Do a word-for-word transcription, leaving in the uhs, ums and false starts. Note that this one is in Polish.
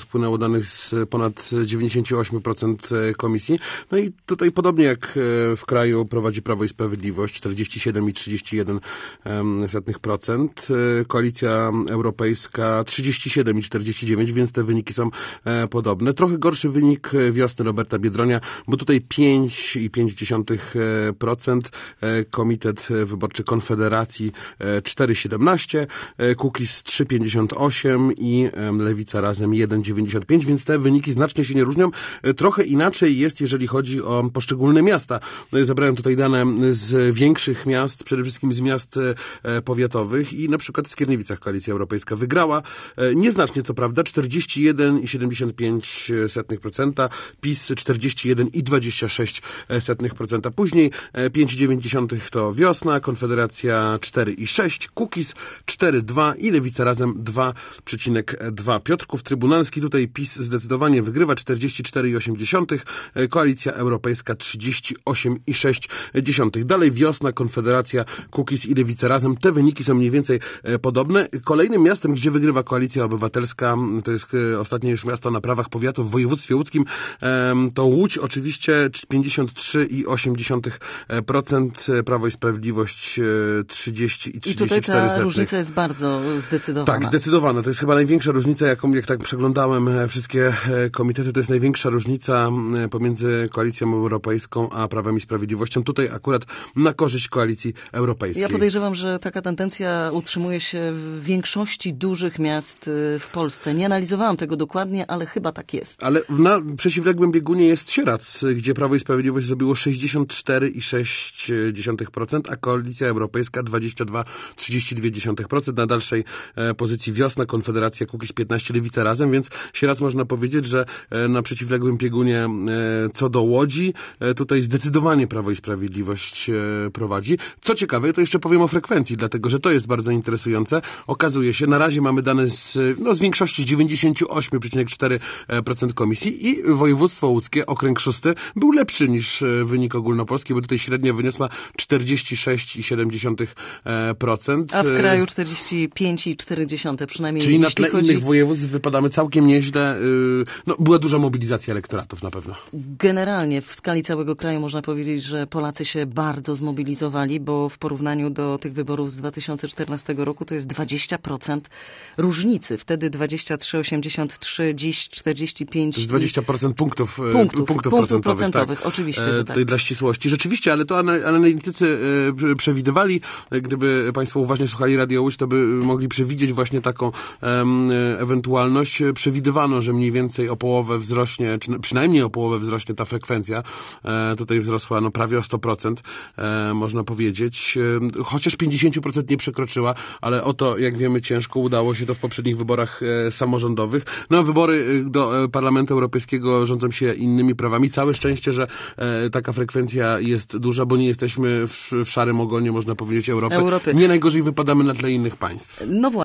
spłynęło danych z ponad dziewięćdziesiąt osiem procent komisji. No i tutaj podobnie jak w kraju prowadzi Prawo i Sprawiedliwość, czterdzieści siedem i trzydzieści jeden procent. Koalicja Europejska trzydzieści siedem i czterdzieści dziewięć, więc te wyniki są podobne. Trochę gorszy wynik Wiosny Roberta Biedronia, bo tutaj pięć i pięć dziesiątych procent. Komitet Wyborczy Konfederacji cztery przecinek siedemnaście, Kukiz trzy przecinek pięćdziesiąt osiem i Lewica Razem jeden przecinek dziewięćdziesiąt pięć, więc te wyniki znacznie się nie różnią. Trochę inaczej jest, jeżeli chodzi o poszczególne miasta. Zabrałem tutaj dane z większych miast, przede wszystkim z miast powiatowych i na przykład w Skierniewicach Koalicja Europejska wygrała. Nieznacznie, co prawda, czterdzieści jeden przecinek siedemdziesiąt pięć procent, PiS czterdzieści jeden przecinek dwadzieścia sześć procent. Później pięć przecinek dziewięć to Wiosna, Konfederacja cztery przecinek sześć, Kukiz cztery przecinek dwa i Lewica Razem dwa przecinek dwa. Piotrków Trybunalski, tutaj PiS zdecydowanie wygrywa, czterdzieści cztery przecinek osiem, Koalicja Europejska trzydzieści osiem przecinek sześć. Dalej Wiosna, Konfederacja, Kukiz i Lewica Razem. Te wyniki są mniej więcej podobne. Kolejnym miastem, gdzie wygrywa Koalicja Obywatelska, to jest ostatnie już miasto na prawach powiatu w województwie łódzkim, to Łódź, oczywiście pięćdziesiąt trzy przecinek osiem procent, Prawo i Sprawiedliwość trzydzieści i trzydzieści cztery procent. I tutaj ta różnica jest bardzo zdecydowana. Tak, zdecydowana. To jest chyba największa różnica, jaką, jak tak przeglądałem wszystkie komitety, to jest największa różnica pomiędzy Koalicją Europejską a Prawem i Sprawiedliwością. Tutaj akurat na korzyść Koalicji Europejskiej. Ja podejrzewam, że taka tendencja utrzymuje się w większości dużych miast w Polsce. Nie analizowałam tego dokładnie, ale chyba tak jest. Ale na przeciwległym biegunie jest Sieradz, gdzie Prawo i Sprawiedliwość zrobiło sześćdziesiąt cztery przecinek sześć procent, a Koalicja Europejska dwadzieścia dwa przecinek trzydzieści dwa procent. Na dalszej pozycji Wiosna, Konfederacja, Kukiz piętnaście, Lewica Razem, więc Sieradz można powiedzieć, że na przeciwległym biegunie co do Łodzi, tutaj zdecydowanie Prawo i Sprawiedliwość prowadzi. Co ciekawe, to jeszcze powiem o frekwencji, dlatego że to jest bardzo interesujące. Okazuje się, na razie mamy dane z, no, z większości dziewięćdziesiąt osiem przecinek cztery procent komisji i województwo łódzkie, okręg szósty, był lepszy niż wynik ogólnopolski, bo tutaj średnia wyniosła czterdzieści sześć przecinek siedem procent. A w kraju czterdzieści pięć przecinek cztery procent, przynajmniej Czyli na tle chodzi... innych województw wypadamy całkiem nieźle. No, była duża mobilizacja elektoratów na pewno. Generalnie w skali całego kraju można powiedzieć, że Polacy się bardzo zmobilizowali, bo w porównaniu do tych wyborów z dwa tysiące czternastego roku to jest dwadzieścia procent różnicy. Wtedy dwadzieścia trzy przecinek osiemdziesiąt trzy, dziś czterdzieści pięć. To jest dwadzieścia procent punktów, punktów, punktów, punktów procentowych. procentowych. Tak. Oczywiście, że tak. Dla ścisłości. Rzeczywiście, ale to analitycy przewidywali. Gdyby Państwo uważnie słuchali Radio Łódź, to by mogli przewidzieć właśnie taką um, ewentualność. Przewidywano, że mniej więcej o połowę wzrośnie, czy przynajmniej o połowę wzrośnie ta frekwencja. E, tutaj wzrosła no, prawie o sto procent, e, można powiedzieć. E, chociaż pięćdziesiąt procent nie przekroczyła, ale o to, jak wiemy, ciężko udało się to w poprzednich wyborach e, samorządowych. No, wybory do e, Parlamentu Europejskiego rządzą się innymi prawami. Całe szczęście, że e, taka frekwencja jest duża, bo nie jesteśmy w, w szarym ogonie, można powiedzieć, Europy. Europy. Nie najgorzej wypadamy na tle innych państw. No właśnie.